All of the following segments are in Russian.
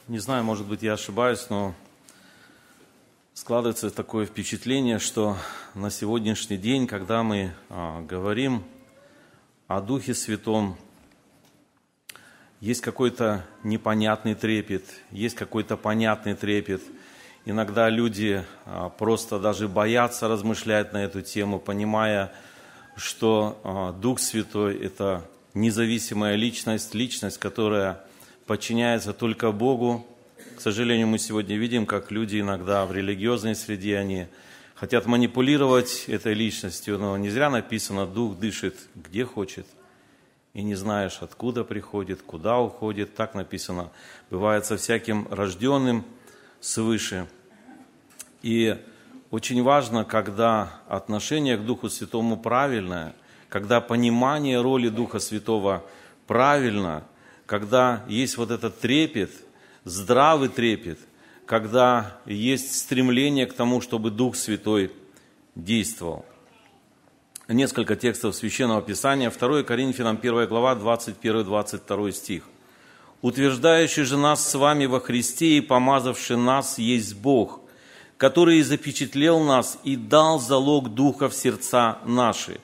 Не знаю, может быть, я ошибаюсь, но складывается такое впечатление, что на сегодняшний день, когда мы говорим о Духе Святом, есть какой-то непонятный трепет, есть какой-то понятный трепет. Иногда люди просто даже боятся размышлять на эту тему, понимая, что Дух Святой – это независимая личность, которая подчиняется только Богу. К сожалению, мы сегодня видим, как люди иногда в религиозной среде, они хотят манипулировать этой личностью, но не зря написано, Дух дышит где хочет, и не знаешь, откуда приходит, куда уходит. Так написано, бывает со всяким рожденным свыше. И очень важно, когда отношение к Духу Святому правильное, когда понимание роли Духа Святого правильно, когда есть вот этот трепет, здравый трепет, когда есть стремление к тому, чтобы Дух Святой действовал. Несколько текстов Священного Писания. 2 Коринфянам 1 глава, 21-22 стих. «Утверждающий же нас с вами во Христе и помазавший нас есть Бог, который запечатлел нас и дал залог Духа в сердца наши».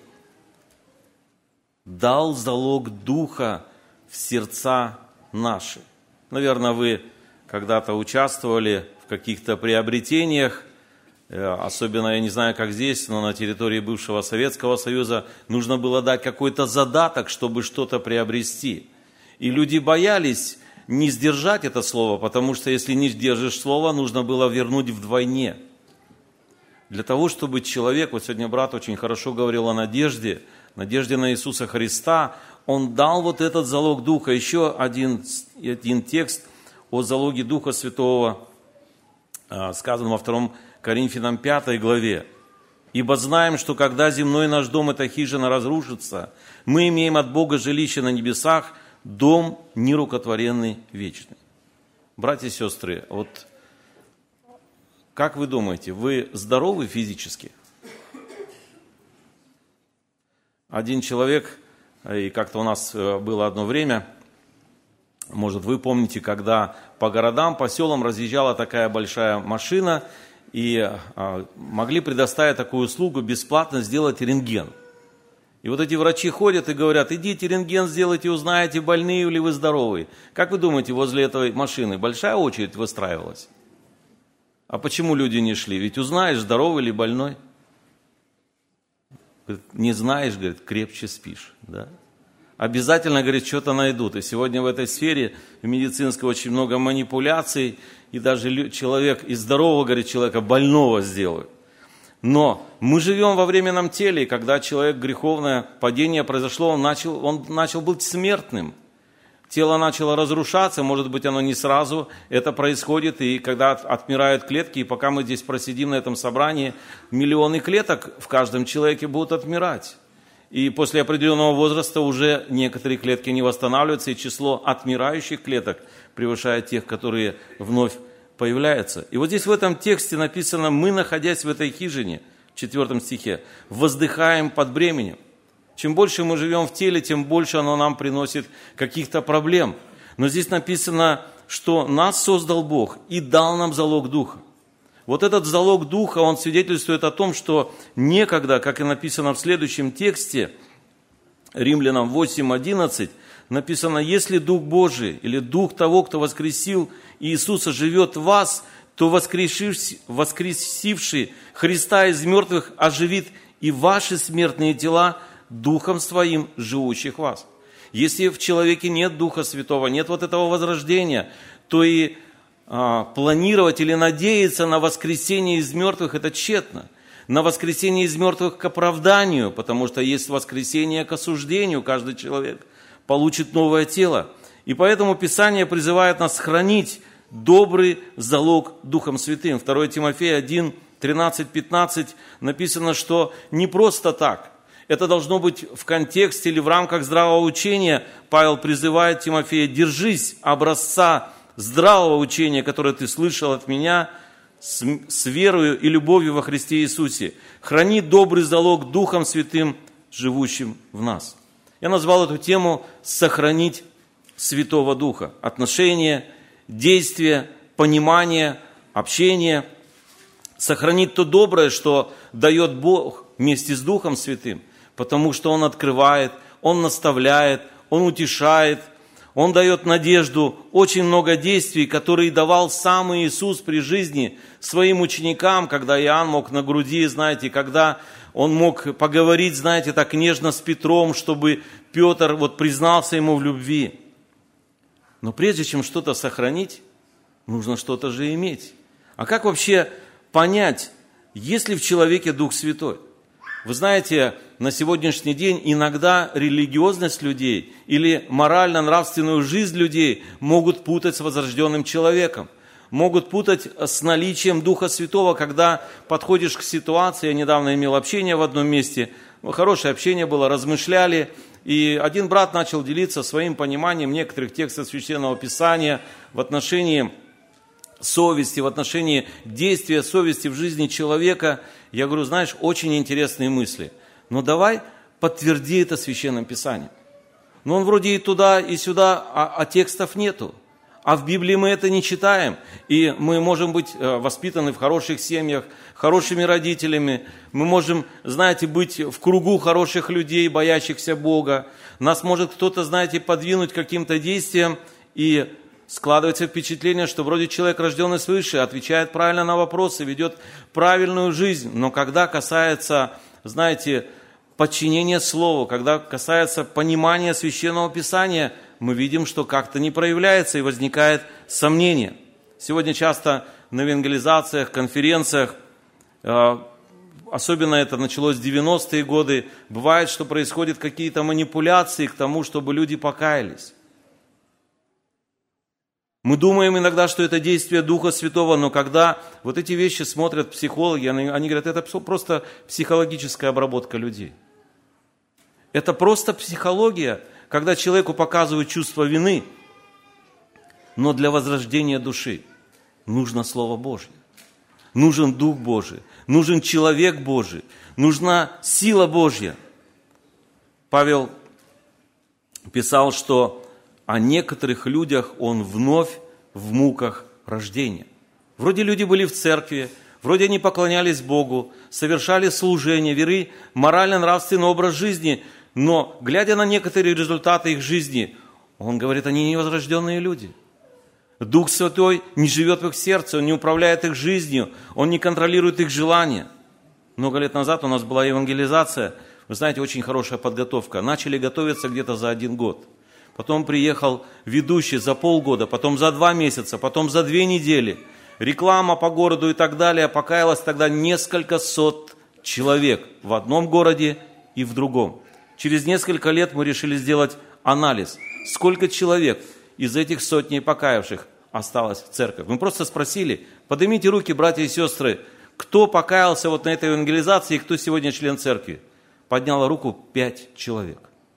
Дал залог Духа в сердца наши. Наверное, вы когда-то участвовали в каких-то приобретениях, особенно, я не знаю, как здесь, но на территории бывшего Советского Союза нужно было дать какой-то задаток, чтобы что-то приобрести. И люди боялись не сдержать это слово, потому что если не сдержишь слово, нужно было вернуть вдвойне. Для того, чтобы человек, вот сегодня брат очень хорошо говорил о надежде на Иисуса Христа, он дал вот этот залог Духа. Еще один текст о залоге Духа Святого, сказан во 2 Коринфянам 5 главе. «Ибо знаем, что когда земной наш дом, эта хижина, разрушится, мы имеем от Бога жилище на небесах, дом нерукотворенный вечный». Братья и сестры, вот как вы думаете, вы здоровы физически? Один человек, и как-то у нас было одно время, может, вы помните, когда по городам, по селам разъезжала такая большая машина, и могли предоставить такую услугу бесплатно сделать рентген. И вот эти врачи ходят и говорят, идите рентген сделайте, узнаете, больные или вы здоровые. Как вы думаете, возле этой машины большая очередь выстраивалась? А почему люди не шли? Ведь узнаешь, здоровый или больной. Не знаешь, говорит, крепче спишь. Да? Обязательно, говорит, что-то найдут. И сегодня в этой сфере в медицинской очень много манипуляций, и даже человек из здорового, говорит, человека больного сделают. Но мы живем во временном теле, и когда человек, греховное падение произошло, он начал быть смертным. Тело начало разрушаться, может быть, оно не сразу это происходит, и когда отмирают клетки, и пока мы здесь просидим на этом собрании, миллионы клеток в каждом человеке будут отмирать. И после определенного возраста уже некоторые клетки не восстанавливаются, и число отмирающих клеток превышает тех, которые вновь появляются. И вот здесь в этом тексте написано, мы, находясь в этой хижине, в 4 стихе, воздыхаем под бременем. Чем больше мы живем в теле, тем больше оно нам приносит каких-то проблем. Но здесь написано, что нас создал Бог и дал нам залог Духа. Вот этот залог Духа, он свидетельствует о том, что некогда, как и написано в следующем тексте, Римлянам 8:11, написано, если Дух Божий или Дух того, кто воскресил Иисуса, живет в вас, то воскресивший Христа из мертвых оживит и ваши смертные тела Духом Своим, живущих в вас. Если в человеке нет Духа Святого, нет вот этого возрождения, то и планировать или надеяться на воскресение из мертвых – это тщетно. На воскресение из мертвых к оправданию, потому что есть воскресение к осуждению, каждый человек получит новое тело. И поэтому Писание призывает нас хранить добрый залог Духом Святым. 2 Тимофея 1, 13-15 написано, что не просто так. Это должно быть в контексте или в рамках здравого учения. Павел призывает Тимофея, держись образца здравого учения, которое ты слышал от меня, с верою и любовью во Христе Иисусе. Храни добрый залог Духом Святым, живущим в нас. Я назвал эту тему «Сохранить Святого Духа». Отношения, действие, понимание, общение, сохранить то доброе, что дает Бог вместе с Духом Святым, потому что Он открывает, Он наставляет, Он утешает, Он дает надежду, очень много действий, которые давал сам Иисус при жизни своим ученикам, когда Иоанн мог на груди, знаете, когда Он мог поговорить, знаете, так нежно с Петром, чтобы Петр признался Ему в любви. Но прежде чем что-то сохранить, нужно что-то же иметь. А как вообще понять, есть ли в человеке Дух Святой? Вы знаете, на сегодняшний день иногда религиозность людей или морально-нравственную жизнь людей могут путать с возрожденным человеком, могут путать с наличием Духа Святого, когда подходишь к ситуации. Я недавно имел общение в одном месте, хорошее общение было, размышляли, и один брат начал делиться своим пониманием некоторых текстов Священного Писания в отношении совести, в отношении действия совести в жизни человека. Я говорю, знаешь, очень интересные мысли. Но давай подтверди это Священным Писанием. Но он вроде и туда, и сюда, а текстов нету. А в Библии мы это не читаем. И мы можем быть воспитаны в хороших семьях, хорошими родителями. Мы можем, знаете, быть в кругу хороших людей, боящихся Бога. Нас может кто-то, знаете, подвинуть каким-то действием, и складывается впечатление, что вроде человек, рожденный свыше, отвечает правильно на вопросы, ведет правильную жизнь. Но когда касается, знаете, подчинения Слову, когда касается понимания Священного Писания, мы видим, что как-то не проявляется и возникает сомнение. Сегодня часто на евангелизациях, конференциях, особенно это началось в 90-е годы, бывает, что происходят какие-то манипуляции к тому, чтобы люди покаялись. Мы думаем иногда, что это действие Духа Святого, но когда вот эти вещи смотрят психологи, они говорят, это просто психологическая обработка людей. Это просто психология, когда человеку показывают чувство вины, но для возрождения души нужно Слово Божье, нужен Дух Божий, нужен человек Божий, нужна сила Божья. Павел писал, что о некоторых людях он вновь в муках рождения. Вроде люди были в церкви, вроде они поклонялись Богу, совершали служение, веры, морально-нравственный образ жизни, но, глядя на некоторые результаты их жизни, он говорит, они невозрожденные люди. Дух Святой не живет в их сердце, Он не управляет их жизнью, Он не контролирует их желания. Много лет назад у нас была евангелизация, вы знаете, очень хорошая подготовка. Начали готовиться где-то за 1 год. Потом приехал ведущий за полгода, потом за 2 месяца, потом за 2 недели. Реклама по городу и так далее. Покаялось тогда несколько сот человек в одном городе и в другом. Через несколько лет мы решили сделать анализ. Сколько человек из этих сотней покаявших осталось в церкви? Мы просто спросили, поднимите руки, братья и сестры, кто покаялся вот на этой евангелизации, кто сегодня член церкви? Подняла руку 5 человек.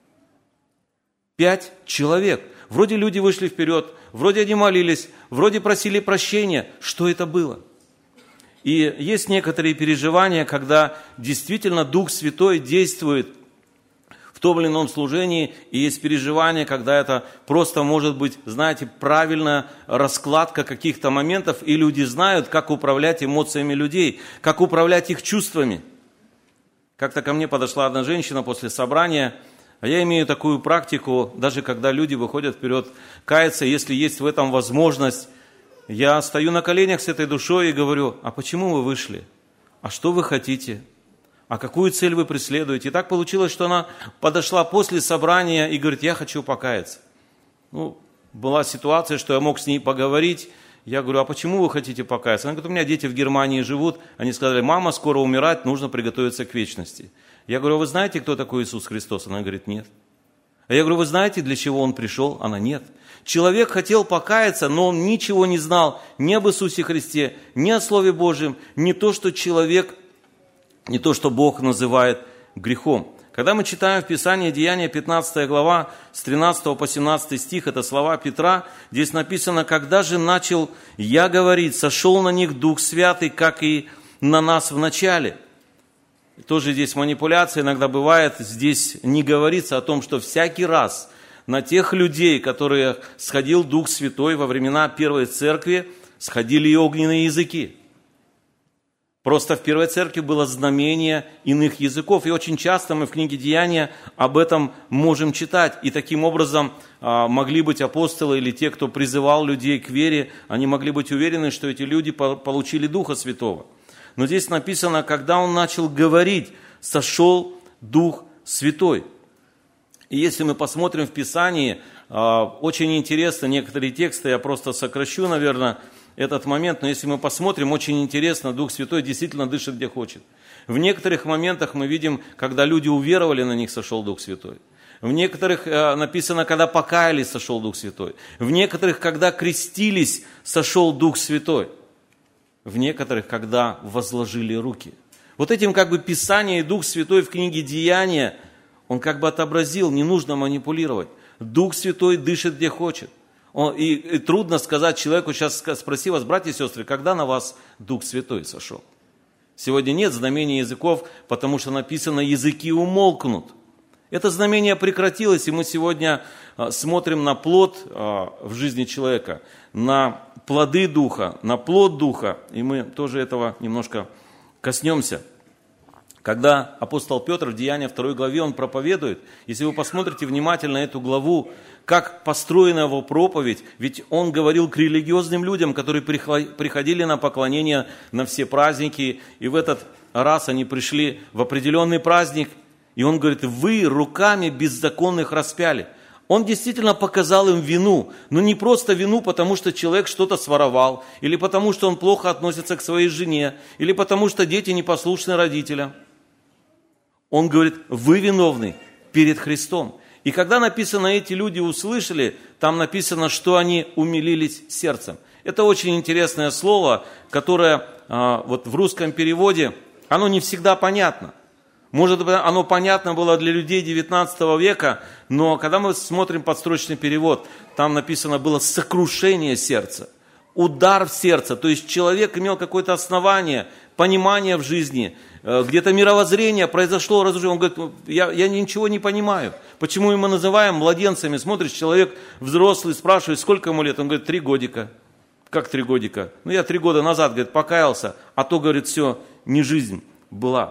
5 человек. Вроде люди вышли вперед, вроде они молились, вроде просили прощения. Что это было? И есть некоторые переживания, когда действительно Дух Святой действует в том или ином служении, и есть переживания, когда это просто может быть, знаете, правильная раскладка каких-то моментов, и люди знают, как управлять эмоциями людей, как управлять их чувствами. Как-то ко мне подошла одна женщина после собрания, а я имею такую практику, даже когда люди выходят вперед каяться, если есть в этом возможность, я стою на коленях с этой душой и говорю, а почему вы вышли? А что вы хотите? А какую цель вы преследуете? И так получилось, что она подошла после собрания и говорит, я хочу покаяться. Была ситуация, что я мог с ней поговорить. Я говорю, а почему вы хотите покаяться? Она говорит, у меня дети в Германии живут. Они сказали, мама, скоро умирать, нужно приготовиться к вечности. Я говорю, а вы знаете, кто такой Иисус Христос? Она говорит, нет. А я говорю, вы знаете, для чего Он пришел? Она, нет. Человек хотел покаяться, но он ничего не знал ни об Иисусе Христе, ни о Слове Божьем, не то, что Бог называет грехом. Когда мы читаем в Писании Деяния 15 глава, с 13 по 17 стих, это слова Петра, здесь написано, «Когда же начал я говорить, сошел на них Дух Святый, как и на нас в начале». Тоже здесь манипуляция иногда бывает, здесь не говорится о том, что всякий раз На тех людей, которые сходил Дух Святой во времена Первой Церкви, сходили и огненные языки. Просто в Первой Церкви было знамение иных языков. И очень часто мы в книге Деяния об этом можем читать. И таким образом могли быть апостолы или те, кто призывал людей к вере, они могли быть уверены, что эти люди получили Духа Святого. Но здесь написано, когда он начал говорить, сошел Дух Святой. И если мы посмотрим в Писании, очень интересно некоторые тексты, я просто сокращу, наверное, этот момент, но если мы посмотрим, очень интересно, Дух Святой действительно дышит где хочет. В некоторых моментах мы видим, когда люди уверовали, на них сошел Дух Святой. В некоторых написано, когда покаялись, сошел Дух Святой. В некоторых, когда крестились, сошел Дух Святой. В некоторых, когда возложили руки. Вот этим Писание и Дух Святой в книге Деяния, он отобразил, не нужно манипулировать. Дух Святой дышит где хочет. И трудно сказать человеку, сейчас спроси вас, братья и сестры, когда на вас Дух Святой сошел? Сегодня нет знамения языков, потому что написано, языки умолкнут. Это знамение прекратилось, и мы сегодня смотрим на плод в жизни человека, на плоды Духа, на плод Духа, и мы тоже этого немножко коснемся. Когда апостол Петр в Деяниях 2 главе, он проповедует, если вы посмотрите внимательно эту главу, как построена его проповедь, ведь он говорил к религиозным людям, которые приходили на поклонение на все праздники, и в этот раз они пришли в определенный праздник, и он говорит, вы руками беззаконных распяли. Он действительно показал им вину, но не просто вину, потому что человек что-то своровал, или потому что он плохо относится к своей жене, или потому что дети непослушны родителям. Он говорит, вы виновны перед Христом. И когда написано, эти люди услышали, там написано, что они умилились сердцем. Это очень интересное слово, которое вот в русском переводе, оно не всегда понятно. Может быть, оно понятно было для людей 19 века, но когда мы смотрим подстрочный перевод, там написано было сокрушение сердца, удар в сердце. То есть человек имел какое-то основание, понимание в жизни, где-то мировоззрение, произошло разрушение. Он говорит, я ничего не понимаю. Почему мы называем младенцами? Смотришь, человек взрослый, спрашивает, сколько ему лет? Он говорит, 3 годика. Как 3 годика? Я 3 года назад, говорит, покаялся, а то, говорит, все, не жизнь была.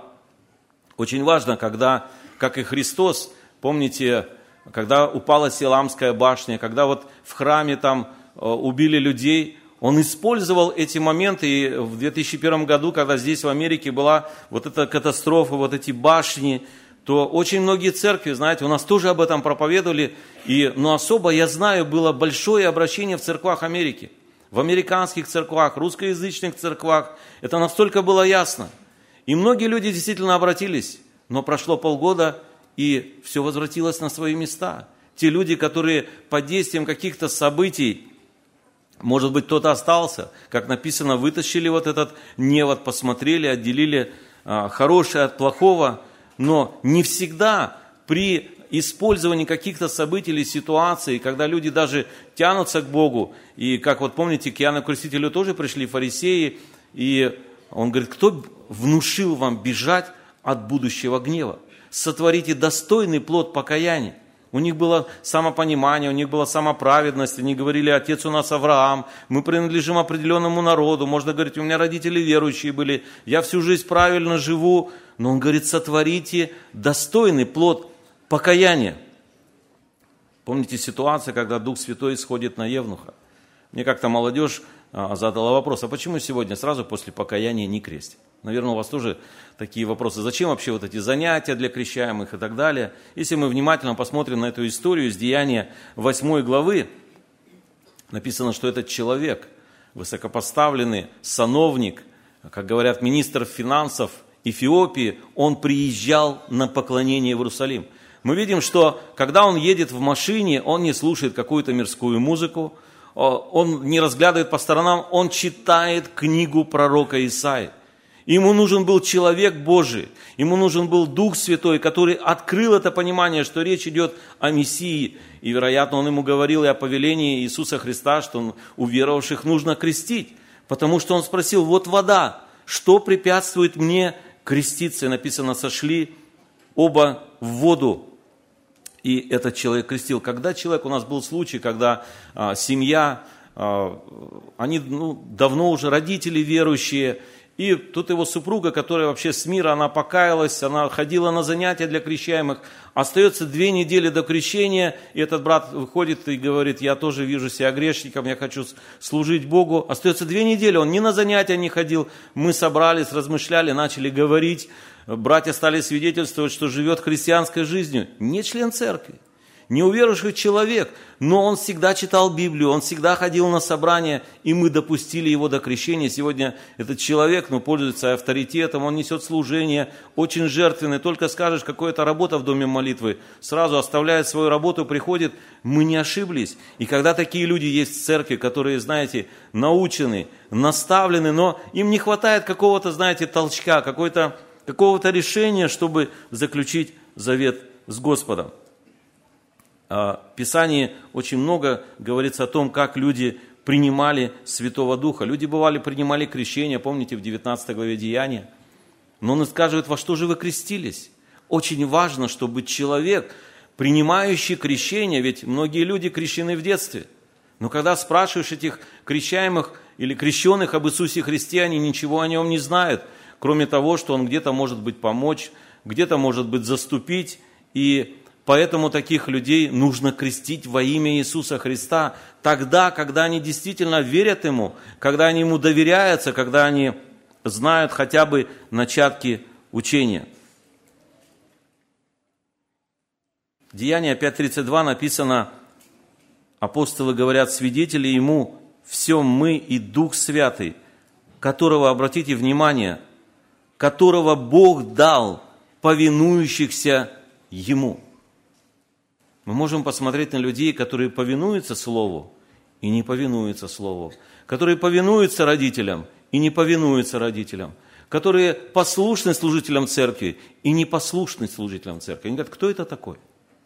Очень важно, когда, как и Христос, помните, когда упала Силамская башня, когда вот в храме там убили людей, он использовал эти моменты, и в 2001 году, когда здесь в Америке была вот эта катастрофа, вот эти башни, то очень многие церкви, знаете, у нас тоже об этом проповедовали, но особо, я знаю, было большое обращение в церквах Америки, в американских церквах, русскоязычных церквах, это настолько было ясно. И многие люди действительно обратились, но прошло полгода, и все возвратилось на свои места. Те люди, которые под действием каких-то событий, может быть, кто-то остался, как написано, вытащили вот этот невод, посмотрели, отделили хорошее от плохого, но не всегда при использовании каких-то событий или ситуаций, когда люди даже тянутся к Богу, и как вот помните, к Иоанну Крестителю тоже пришли фарисеи, и он говорит, кто внушил вам бежать от будущего гнева? Сотворите достойный плод покаяния. У них было самопонимание, у них была самоправедность. Они говорили, отец у нас Авраам, мы принадлежим определенному народу. Можно говорить, у меня родители верующие были, я всю жизнь правильно живу. Но он говорит, сотворите достойный плод покаяния. Помните ситуацию, когда Дух Святой исходит на Евнуха? Мне как-то молодежь задала вопрос, а почему сегодня сразу после покаяния не крестят? Наверное, у вас тоже такие вопросы. Зачем вообще вот эти занятия для крещаемых и так далее? Если мы внимательно посмотрим на эту историю из Деяния 8 главы, написано, что этот человек, высокопоставленный сановник, как говорят, министр финансов Эфиопии, он приезжал на поклонение в Иерусалим. Мы видим, что когда он едет в машине, он не слушает какую-то мирскую музыку, он не разглядывает по сторонам, он читает книгу пророка Исаии. Ему нужен был человек Божий, ему нужен был Дух Святой, который открыл это понимание, что речь идет о Мессии. И, вероятно, он ему говорил и о повелении Иисуса Христа, что уверовавших нужно крестить. Потому что он спросил, вот вода, что препятствует мне креститься? И написано, сошли оба в воду. и этот человек крестил. Когда человек, у нас был случай, когда семья, они давно уже родители верующие, и тут его супруга, которая вообще с мира, она покаялась, она ходила на занятия для крещаемых. Остается 2 недели до крещения, и этот брат выходит и говорит: я тоже вижу себя грешником, я хочу служить Богу. Остается 2 недели, он ни на занятия не ходил. Мы собрались, размышляли, начали говорить. Братья стали свидетельствовать, что живет христианской жизнью. Не член церкви, не уверовавший человек, но он всегда читал Библию, он всегда ходил на собрания, и мы допустили его до крещения. Сегодня этот человек, пользуется авторитетом, он несет служение, очень жертвенный. Только скажешь, какая-то работа в доме молитвы, сразу оставляет свою работу, приходит. Мы не ошиблись. И когда такие люди есть в церкви, которые, знаете, научены, наставлены, но им не хватает какого-то, знаете, толчка, какого-то решения, чтобы заключить завет с Господом. В Писании очень много говорится о том, как люди принимали Святого Духа. Люди, принимали крещение, помните, в 19 главе Деяния. Но он скажет: во что же вы крестились? Очень важно, чтобы человек, принимающий крещение, ведь многие люди крещены в детстве, но когда спрашиваешь этих крещаемых или крещенных об Иисусе Христе, они ничего о нем не знают, кроме того, что он где-то может быть помочь, где-то может быть заступить, и поэтому таких людей нужно крестить во имя Иисуса Христа тогда, когда они действительно верят Ему, когда они Ему доверяются, когда они знают хотя бы начатки учения. Деяния 5:32 написано, апостолы говорят: свидетели Ему всем мы и Дух Святый, которого, обратите внимание, которого Бог дал повинующихся Ему. Мы можем посмотреть на людей, которые повинуются Слову и не повинуются Слову, которые повинуются родителям и не повинуются родителям, которые послушны служителям церкви и не послушны служителям церкви. Они говорят: кто это такой?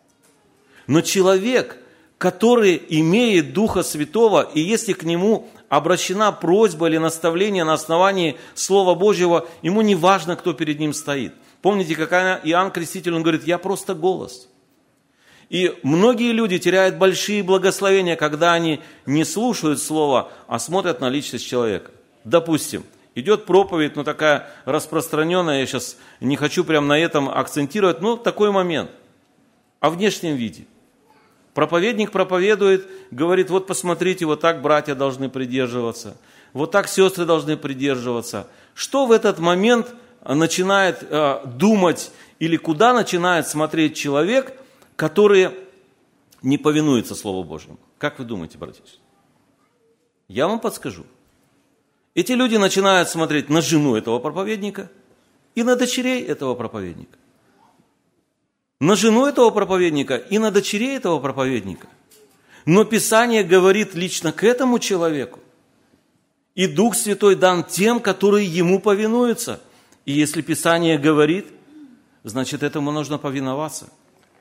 Но человек, который имеет Духа Святого, и если к нему обращена просьба или наставление на основании Слова Божьего, ему не важно, кто перед ним стоит. Помните, как Иоанн Креститель, он говорит: я просто голос. И многие люди теряют большие благословения, когда они не слушают Слова, а смотрят на личность человека. Допустим, идет проповедь, такая распространенная, я сейчас не хочу прямо на этом акцентировать, такой момент, о внешнем виде. Проповедник проповедует, говорит: вот посмотрите, вот так братья должны придерживаться, вот так сестры должны придерживаться. Что в этот момент начинает думать или куда начинает смотреть человек, который не повинуется Слову Божьему? Как вы думаете, братья? Я вам подскажу. Эти люди начинают смотреть на жену этого проповедника и на дочерей этого проповедника. На жену этого проповедника и на дочерей этого проповедника. Но Писание говорит лично к этому человеку. И Дух Святой дан тем, которые Ему повинуются. И если Писание говорит, значит, этому нужно повиноваться.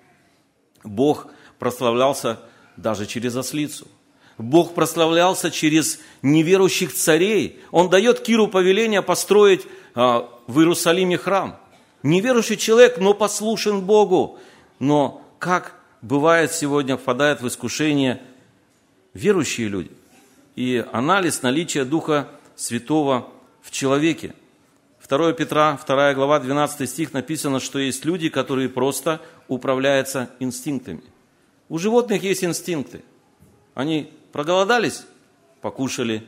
Бог прославлялся даже через ослицу. Бог прославлялся через неверующих царей. Он дает Киру повеление построить в Иерусалиме храм. Неверующий человек, но послушен Богу. Но как бывает сегодня, впадают в искушение верующие люди. И анализ наличия Духа Святого в человеке. 2 Петра, 2 глава, 12 стих написано, что есть люди, которые просто управляются инстинктами. У животных есть инстинкты. Они проголодались, покушали,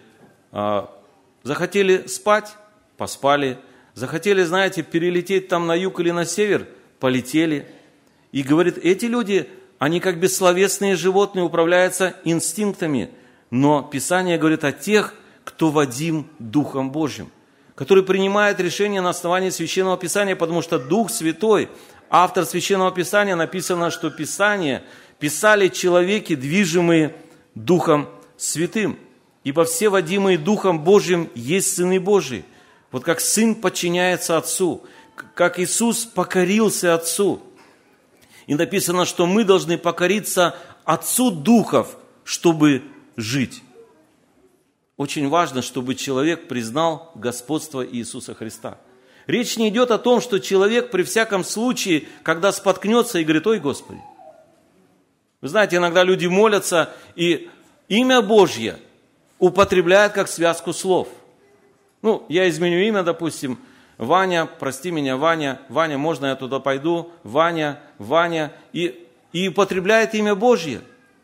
захотели спать, поспали, захотели, перелететь там на юг или на север, полетели. И говорит, эти люди, они как бессловесные животные, управляются инстинктами. Но Писание говорит о тех, кто водим Духом Божьим, который принимает решения на основании Священного Писания, потому что Дух Святой, автор Священного Писания, написано, что Писание писали человеки, движимые Духом Святым. Ибо все водимые Духом Божьим есть сыны Божии. Вот как Сын подчиняется Отцу, как Иисус покорился Отцу. И написано, что мы должны покориться Отцу Духов, чтобы жить. Очень важно, чтобы человек признал господство Иисуса Христа. Речь не идет о том, что человек при всяком случае, когда споткнется и говорит, ой, Господи, Вы знаете, иногда люди молятся, и имя Божье употребляют как связку слов. Ну, я изменю имя, допустим, Ваня, прости меня, Ваня, Ваня, можно я туда пойду, Ваня, Ваня, и употребляет имя Божье.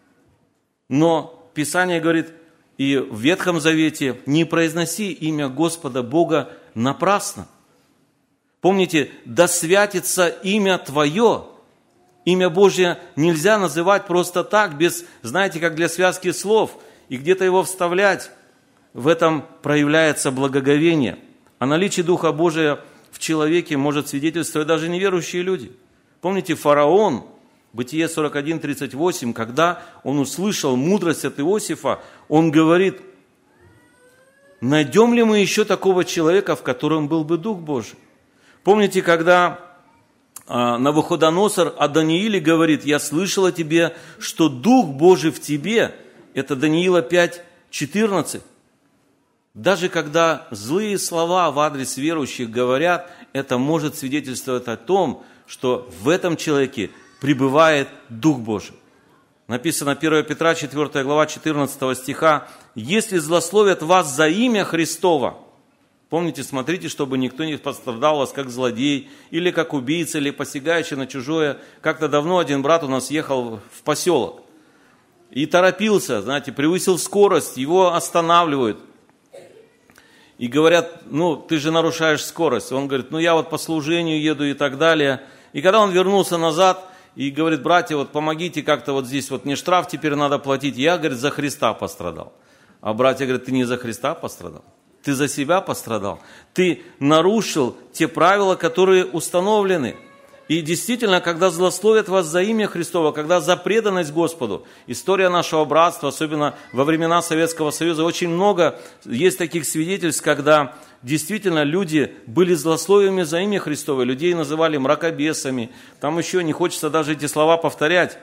Но Писание говорит, и в Ветхом Завете, не произноси имя Господа Бога напрасно. Помните, да святится имя Твое. Имя Божье нельзя называть просто так, без, знаете, как для связки слов, и где-то его вставлять. В этом проявляется благоговение. О наличии Духа Божия в человеке может свидетельствовать даже неверующие люди. Помните, фараон, Бытие 41:38, когда он услышал мудрость от Иосифа, он говорит, найдем ли мы еще такого человека, в котором был бы Дух Божий? Помните, когда Навуходоносор о Данииле говорит, я слышал о тебе, что Дух Божий в тебе, это Даниила 5:14. Даже когда злые слова в адрес верующих говорят, это может свидетельствовать о том, что в этом человеке пребывает Дух Божий. Написано 1 Петра 4 глава 14 стиха, если злословят вас за имя Христово, помните, смотрите, чтобы никто не пострадал вас как злодей, или как убийца, или посягающий на чужое. Как-то давно один брат у нас ехал в поселок и торопился, знаете, превысил скорость, его останавливают. И говорят, ну, ты же нарушаешь скорость. Он говорит, ну, я вот по служению еду и так далее. И когда он вернулся назад и говорит, братья, вот помогите как-то вот здесь, вот мне штраф теперь надо платить. Я, говорит, за Христа пострадал. А братья говорят, ты не за Христа пострадал. Ты за себя пострадал. Ты нарушил те правила, которые установлены. И действительно, когда злословят вас за имя Христово, когда за преданность Господу, история нашего братства, особенно во времена Советского Союза, очень много есть таких свидетельств, когда действительно люди были злословиями за имя Христово, людей называли мракобесами, там еще не хочется даже эти слова повторять.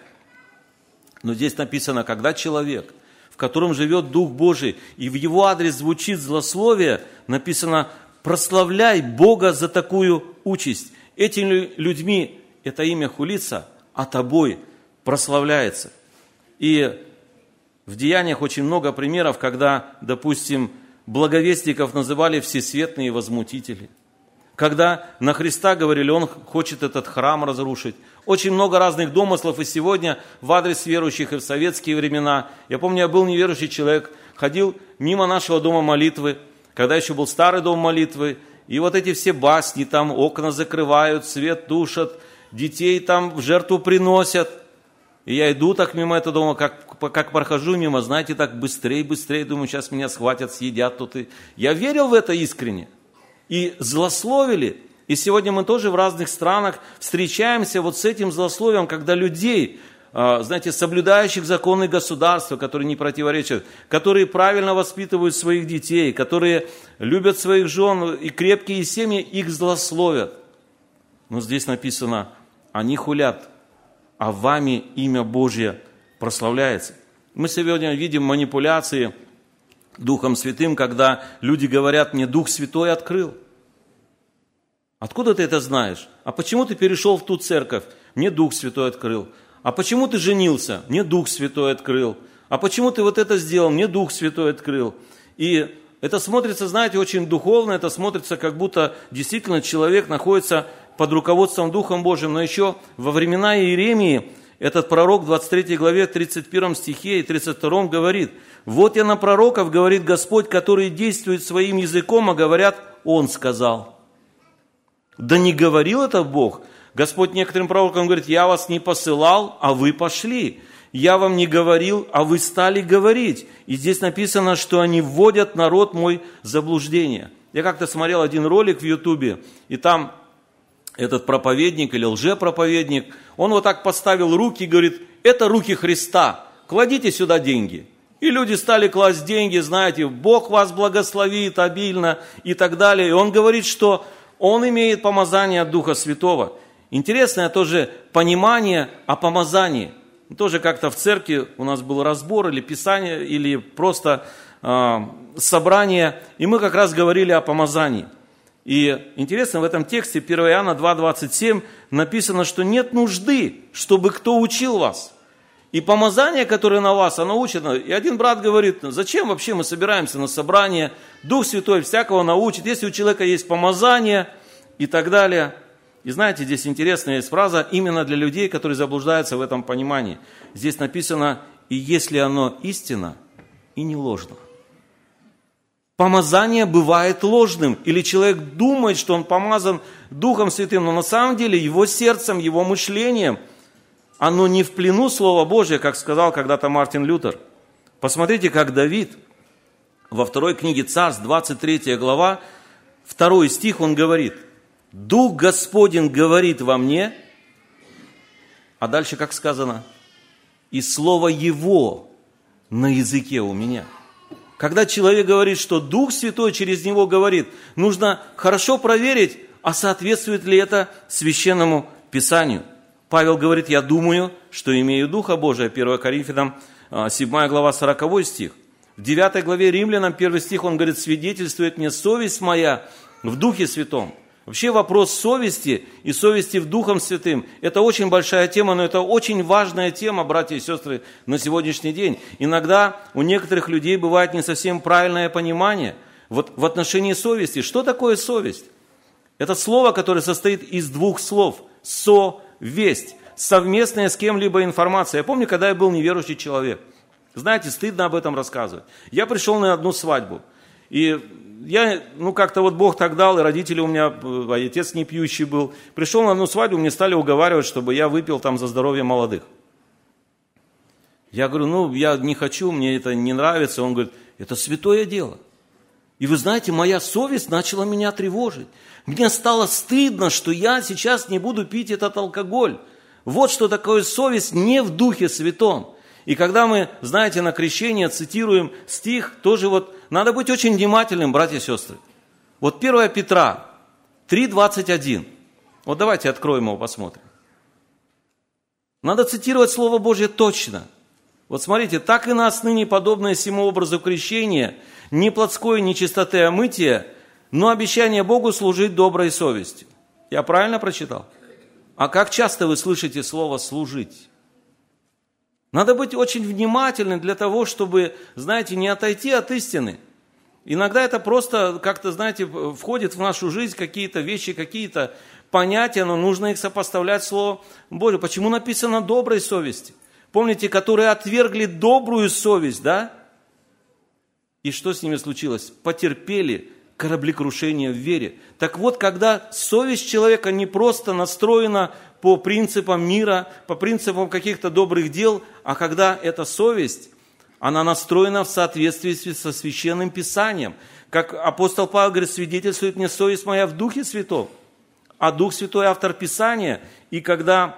Но здесь написано, когда человек, в котором живет Дух Божий, и в его адрес звучит злословие, написано, прославляй Бога за такую участь. Этими людьми это имя хулится, а тобой прославляется. И в Деяниях очень много примеров, когда, допустим, благовестников называли всесветные возмутители. Когда на Христа говорили, он хочет этот храм разрушить. Очень много разных домыслов и сегодня в адрес верующих и в советские времена. Я помню, я был неверующий человек, ходил мимо нашего дома молитвы, когда еще был старый дом молитвы, и вот эти все басни, там окна закрывают, свет тушат, детей там в жертву приносят. И я иду так мимо этого дома, как прохожу мимо, знаете, так быстрее, думаю, сейчас меня схватят, съедят тут. И я верил в это искренне. И злословили. И сегодня мы тоже в разных странах встречаемся вот с этим злословием, когда людей, знаете, соблюдающих законы государства, которые не противоречат, которые правильно воспитывают своих детей, которые любят своих жен и крепкие семьи, их злословят. Но здесь написано, они хулят, а вами имя Божье прославляется. Мы сегодня видим манипуляции Духом Святым, когда люди говорят, мне Дух Святой открыл. Откуда ты это знаешь? А почему ты перешел в ту церковь? Мне Дух Святой открыл. А почему ты женился? Мне Дух Святой открыл. А почему ты вот это сделал? Мне Дух Святой открыл. И это смотрится, знаете, очень духовно, это смотрится, как будто действительно человек находится под руководством Духом Божьим. Но еще во времена Иеремии этот пророк в 23 главе, 31 стихе и 32 говорит, «Вот я на пророков, говорит Господь, которые действуют своим языком, а говорят, Он сказал». Да не говорил это Бог. Господь некоторым пророкам говорит, я вас не посылал, а вы пошли. Я вам не говорил, а вы стали говорить. И здесь написано, что они вводят народ мой в заблуждение. Я как-то смотрел один ролик в Ютубе, и там этот проповедник или лжепроповедник, он вот так поставил руки и говорит, это руки Христа, кладите сюда деньги. И люди стали класть деньги, знаете, Бог вас благословит обильно и так далее. И он говорит, что он имеет помазание от Духа Святого. Интересное тоже понимание о помазании. Тоже как-то в церкви у нас был разбор или писание, или просто собрание, и мы как раз говорили о помазании. И интересно, в этом тексте 1 Иоанна 2:27 написано, что нет нужды, чтобы кто учил вас. И помазание, которое на вас, оно учит. И один брат говорит, зачем вообще мы собираемся на собрание? Дух Святой всякого научит, если у человека есть помазание и так далее. И знаете, здесь интересная есть фраза именно для людей, которые заблуждаются в этом понимании. Здесь написано, и если оно истинно и не ложно. Помазание бывает ложным, или человек думает, что он помазан Духом Святым, но на самом деле его сердцем, его мышлением, оно не в плену Слова Божия, как сказал когда-то Мартин Лютер. Посмотрите, как Давид во второй книге Царств, 23 глава, 2 стих, он говорит, «Дух Господень говорит во мне», а дальше как сказано, «и слово Его на языке у меня». Когда человек говорит, что Дух Святой через него говорит, нужно хорошо проверить, а соответствует ли это Священному Писанию. Павел говорит, я думаю, что имею Духа Божия, 1 Коринфянам 7 глава 40 стих. В 9 главе Римлянам 1 стих он говорит, свидетельствует мне совесть моя в Духе Святом. Вообще вопрос совести и совести в Духом Святым – это очень большая тема, но это очень важная тема, братья и сестры, на сегодняшний день. Иногда у некоторых людей бывает не совсем правильное понимание вот в отношении совести. Что такое совесть? Это слово, которое состоит из двух слов – совесть, совместная с кем-либо информация. Я помню, когда я был неверующий человек. Знаете, стыдно об этом рассказывать. Я пришел на одну свадьбу, и я, как-то вот Бог так дал, и родители у меня, отец не пьющий был. Пришел на одну свадьбу, мне стали уговаривать, чтобы я выпил там за здоровье молодых. Я говорю, я не хочу, мне это не нравится. Он говорит, это святое дело. И вы знаете, моя совесть начала меня тревожить. Мне стало стыдно, что я сейчас не буду пить этот алкоголь. Вот что такое совесть не в Духе Святом. И когда мы, знаете, на крещение цитируем стих, тоже вот надо быть очень внимательным, братья и сестры. Вот 1 Петра 3:21. Вот давайте откроем его, посмотрим. Надо цитировать Слово Божье точно. Вот смотрите, так и нас ныне подобное сему образу крещения, не плотской нечистоты омытия, но обещание Богу служить доброй совестью. Я правильно прочитал? А как часто вы слышите слово «служить»? Надо быть очень внимательным для того, чтобы, знаете, не отойти от истины. Иногда это просто как-то, знаете, входит в нашу жизнь какие-то вещи, какие-то понятия, но нужно их сопоставлять с Словом Божьим. Почему написано «доброй совести»? Помните, которые отвергли добрую совесть, да? И что с ними случилось? Потерпели кораблекрушение в вере. Так вот, когда совесть человека не просто настроена по принципам мира, по принципам каких-то добрых дел, а когда эта совесть, она настроена в соответствии со Священным Писанием. Как апостол Павел говорит, свидетельствует мне совесть моя в Духе Святом. А Дух Святой автор Писания. И когда,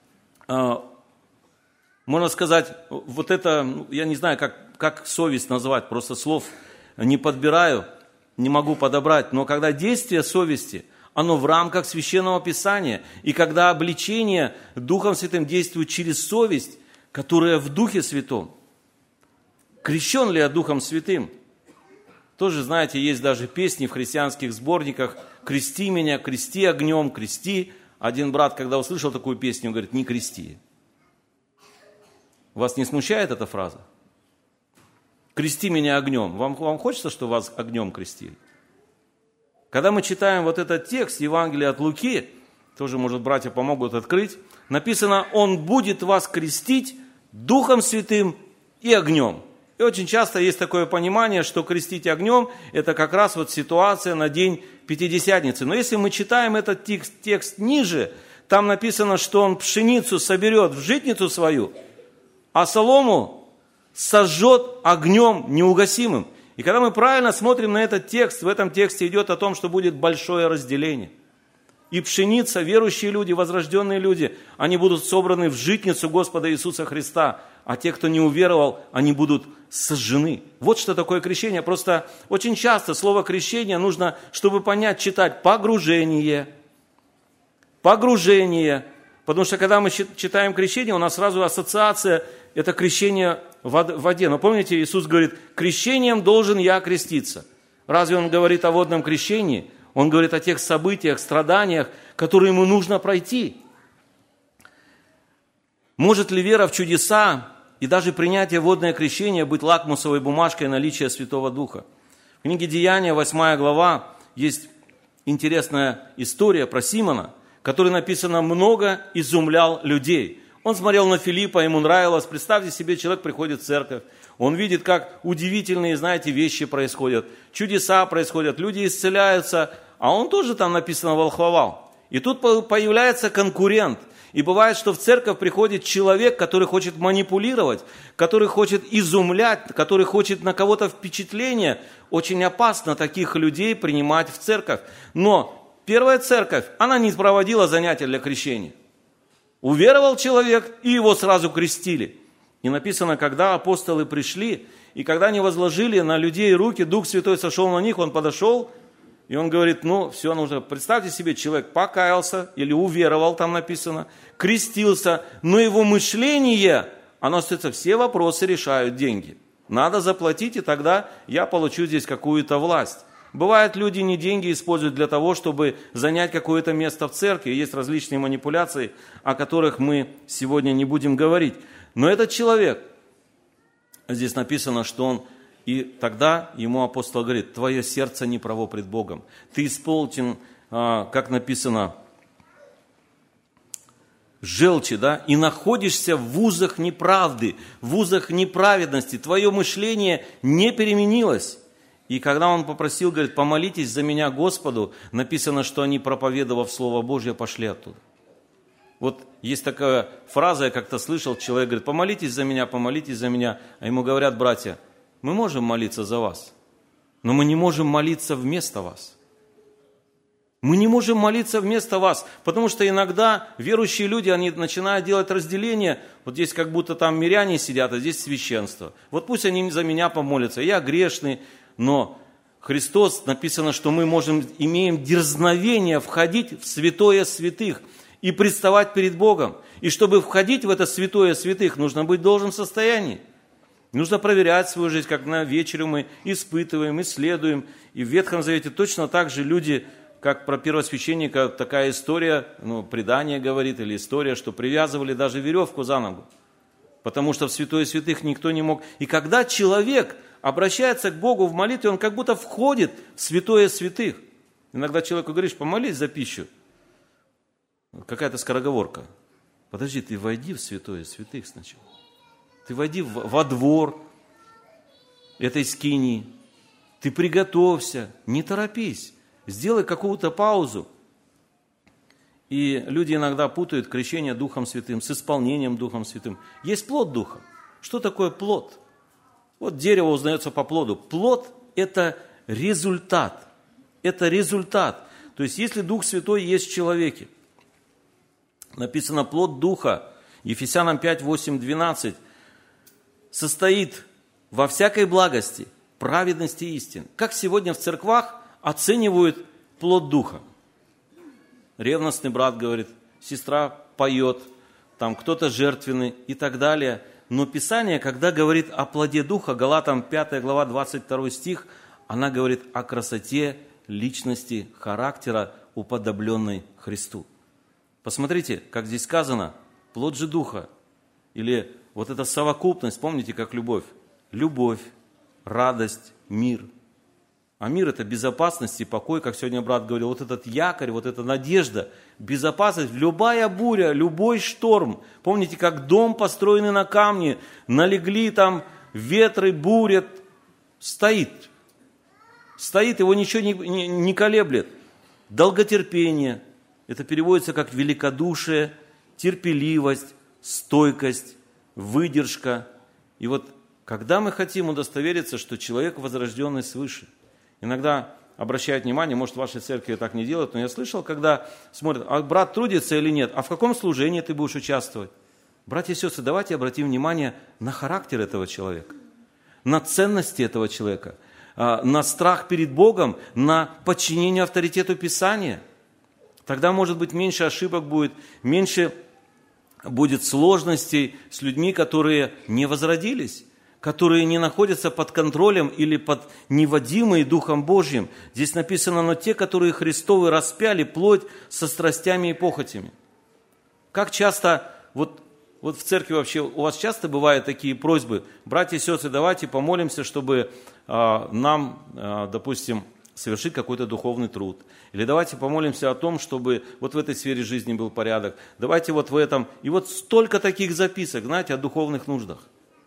можно сказать, вот это, я не знаю, как совесть назвать, просто слов не подбираю, не могу подобрать, но когда действие совести, оно в рамках Священного Писания, и когда обличение Духом Святым действует через совесть, которая в Духе Святом. Крещен ли я Духом Святым? Тоже, знаете, есть даже песни в христианских сборниках «Крести меня, крести огнем, крести». Один брат, когда услышал такую песню, говорит, не крести. Вас не смущает эта фраза? Крести меня огнем. Вам хочется, чтобы вас огнем крестили? Когда мы читаем вот этот текст Евангелия от Луки, тоже, может, братья помогут открыть, написано, Он будет вас крестить Духом Святым и огнем. И очень часто есть такое понимание, что крестить огнем, это как раз вот ситуация на день Пятидесятницы. Но если мы читаем этот текст ниже, там написано, что Он пшеницу соберет в житницу свою, а солому сожжет огнем неугасимым. И когда мы правильно смотрим на этот текст, в этом тексте идет о том, что будет большое разделение. И пшеница, верующие люди, возрожденные люди, они будут собраны в житницу Господа Иисуса Христа, а те, кто не уверовал, они будут сожжены. Вот что такое крещение. Просто очень часто слово крещение нужно, чтобы понять, читать погружение. Погружение. Потому что когда мы читаем крещение, у нас сразу ассоциация – это крещение в воде. Но помните, Иисус говорит, крещением должен я креститься. Разве Он говорит о водном крещении? Он говорит о тех событиях, страданиях, которые ему нужно пройти. Может ли вера в чудеса и даже принятие водное крещение быть лакмусовой бумажкой наличия Святого Духа? В книге Деяния, 8 глава, есть интересная история про Симона, который, написано, много изумлял людей. Он смотрел на Филиппа, ему нравилось. Представьте себе, человек приходит в церковь, он видит, как удивительные, знаете, вещи происходят, чудеса происходят, люди исцеляются, а он тоже там, написано, волхвовал. И тут появляется конкурент. И бывает, что в церковь приходит человек, который хочет манипулировать, который хочет изумлять, который хочет на кого-то впечатление. Очень опасно таких людей принимать в церковь. Но первая церковь, она не проводила занятия для крещения. Уверовал человек, и его сразу крестили. И написано, когда апостолы пришли, и когда они возложили на людей руки, Дух Святой сошел на них, он подошел, и он говорит, все нужно. Представьте себе, человек покаялся, или уверовал, там написано, крестился, но его мышление, оно остается, все вопросы решают деньги. Надо заплатить, и тогда я получу здесь какую-то власть. Бывает, люди не деньги используют для того, чтобы занять какое-то место в церкви. Есть различные манипуляции, о которых мы сегодня не будем говорить. Но этот человек, здесь написано, что он, и тогда ему апостол говорит, твое сердце не право пред Богом. Ты исполнен, как написано, желчи, да, и находишься в вузах неправды, в вузах неправедности. Твое мышление не переменилось. И когда он попросил, говорит, помолитесь за меня Господу, написано, что они, проповедовав Слово Божье, пошли оттуда. Вот есть такая фраза, я как-то слышал, человек говорит, помолитесь за меня, а ему говорят братья, мы можем молиться за вас, но мы не можем молиться вместо вас. Мы не можем молиться вместо вас, потому что иногда верующие люди, они начинают делать разделение, вот здесь как будто там миряне сидят, а здесь священство. Вот пусть они за меня помолятся, я грешный, но Христос, написано, что мы имеем дерзновение входить в святое святых и представать перед Богом. И чтобы входить в это святое святых, нужно быть в должном состоянии. Нужно проверять свою жизнь, как на вечерю мы испытываем, исследуем. И в Ветхом Завете точно так же люди, как про первосвященника, такая история, предание говорит, или история, что привязывали даже веревку за ногу. Потому что в святое святых никто не мог. И когда человек обращается к Богу в молитве, он как будто входит в святое святых. Иногда человеку говоришь, помолись за пищу. Какая-то скороговорка. Подожди, ты войди в святое святых сначала. Ты войди во двор этой скинии. Ты приготовься, не торопись. Сделай какую-то паузу. И люди иногда путают крещение Духом Святым с исполнением Духом Святым. Есть плод Духа. Что такое плод? Вот дерево узнается по плоду. Плод – это результат. Это результат. То есть, если Дух Святой есть в человеке, написано плод Духа, Ефесянам 5, 8, 12, состоит во всякой благости, праведности и истине. Как сегодня в церквах оценивают плод Духа? Ревностный брат говорит, сестра поет, там кто-то жертвенный и так далее. Но Писание, когда говорит о плоде Духа, Галатам 5 глава 22 стих, она говорит о красоте личности, характера, уподобленной Христу. Посмотрите, как здесь сказано, плод же Духа, или вот эта совокупность, помните, как любовь? Любовь, радость, мир. А мир – это безопасность и покой, как сегодня брат говорил, вот этот якорь, вот эта надежда, безопасность, любая буря, любой шторм. Помните, как дом, построенный на камне, налегли там ветры, буря, стоит. Стоит, его ничего не колеблет. Долготерпение, это переводится как великодушие, терпеливость, стойкость, выдержка. И вот когда мы хотим удостовериться, что человек возрожденный свыше, иногда обращают внимание, может, в вашей церкви так не делают, но я слышал, когда смотрят, а брат трудится или нет, а в каком служении ты будешь участвовать? Братья и сестры, давайте обратим внимание на характер этого человека, на ценности этого человека, на страх перед Богом, на подчинение авторитету Писания. Тогда, может быть, меньше ошибок будет, меньше будет сложностей с людьми, которые не возродились, которые не находятся под контролем или под неводимые Духом Божьим. Здесь написано, но те, которые Христовы распяли плоть со страстями и похотями. Как часто, вот Вот в церкви вообще у вас часто бывают такие просьбы: братья и сестры, давайте помолимся, чтобы нам, допустим, совершить какой-то духовный труд. Или давайте помолимся о том, чтобы вот в этой сфере жизни был порядок. Давайте вот в этом. И вот столько таких записок, знаете, о духовных нуждах.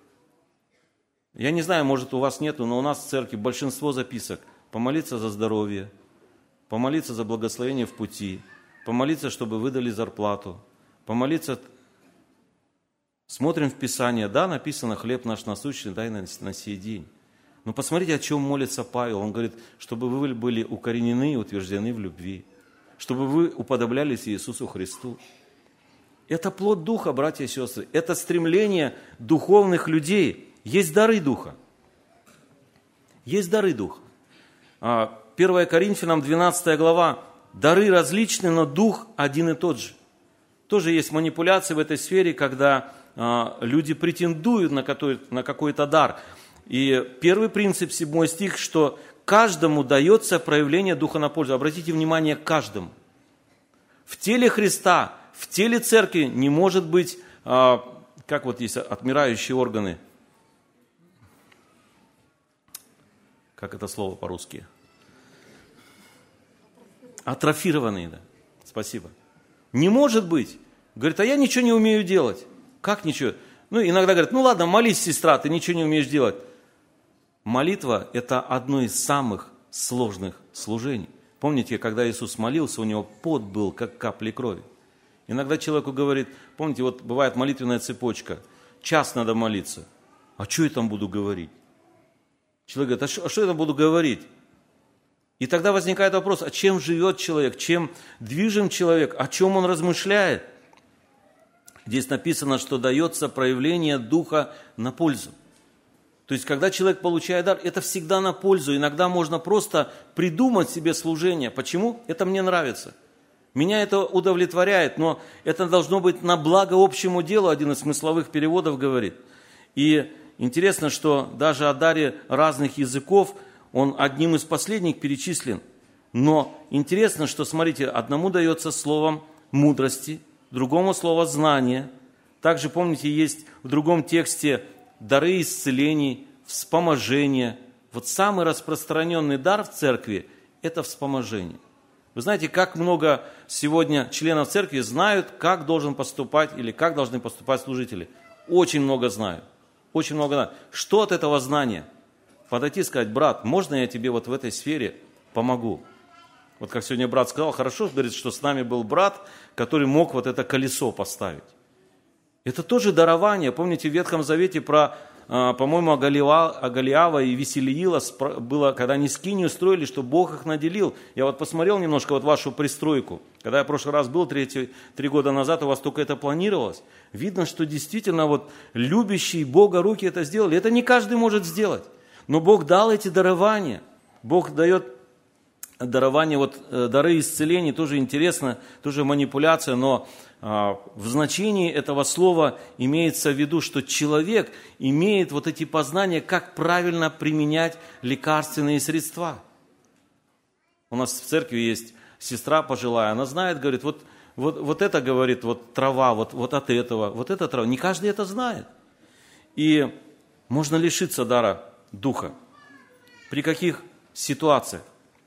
Я не знаю, может, у вас нету, но у нас в церкви большинство записок. Помолиться за здоровье, помолиться за благословение в пути, помолиться, чтобы выдали зарплату, помолиться. Смотрим в Писание, да, написано: хлеб наш насущный дай на сей день. Но посмотрите, о чем молится Павел. Он говорит, чтобы вы были укоренены и утверждены в любви, чтобы вы уподоблялись Иисусу Христу. Это плод Духа, братья и сестры. Это стремление духовных людей. Есть дары Духа. Есть дары Духа. 1 Коринфянам 12 глава. Дары различны, но Дух один и тот же. Тоже есть манипуляции в этой сфере, когда люди претендуют на какой-то дар. И первый принцип, 7 стих, что каждому дается проявление Духа на пользу. Обратите внимание, каждому. В теле Христа, в теле церкви не может быть, как вот есть отмирающие органы. Как это слово по-русски? Атрофированные, да. Спасибо. Не может быть. Говорит, а я ничего не умею делать. Как ничего? Ну, иногда говорят, ну ладно, молись, сестра, ты ничего не умеешь делать. Молитва – это одно из самых сложных служений. Помните, когда Иисус молился, у него пот был, как капли крови. Иногда человеку говорит, помните, вот бывает молитвенная цепочка, час надо молиться. А что я там буду говорить? Человек говорит, а что я там буду говорить? И тогда возникает вопрос, а чем живет человек, чем движим человек, о чем он размышляет? Здесь написано, что дается проявление Духа на пользу. То есть, когда человек получает дар, это всегда на пользу. Иногда можно просто придумать себе служение. Почему? Это мне нравится. Меня это удовлетворяет, но это должно быть на благо общему делу, один из смысловых переводов говорит. И интересно, что даже о даре разных языков, он одним из последних перечислен. Но интересно, что, смотрите, одному дается словом мудрости, другому слово знания. Также, помните, есть в другом тексте дары исцелений, вспоможения. Вот самый распространенный дар в церкви – это вспоможение. Вы знаете, как много сегодня членов церкви знают, как должен поступать или как должны поступать служители? Очень много знают. Очень много знают. Что от этого знания? Подойти и сказать, брат, можно я тебе вот в этой сфере помогу? Вот как сегодня брат сказал, хорошо, говорит, что с нами был брат, который мог вот это колесо поставить. Это тоже дарование. Помните, в Ветхом Завете про, по-моему, Агалиава и Веселиила было, когда они скинию строили, что Бог их наделил. Я вот посмотрел немножко вот вашу пристройку. Когда я в прошлый раз был, 3 года назад, у вас только это планировалось. Видно, что действительно вот любящие Бога руки это сделали. Это не каждый может сделать. Но Бог дал эти дарования. Бог дает дарования, вот дары исцелений, тоже интересно, тоже манипуляция, но в значении этого слова имеется в виду, что человек имеет вот эти познания, как правильно применять лекарственные средства. У нас в церкви есть сестра пожилая, она знает, говорит, вот это, говорит, вот трава, вот от этого, вот эта трава. Не каждый это знает. И можно лишиться дара Духа. При каких ситуациях?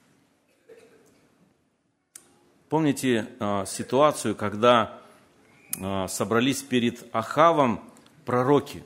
Помните ситуацию, когда собрались перед Ахавом пророки?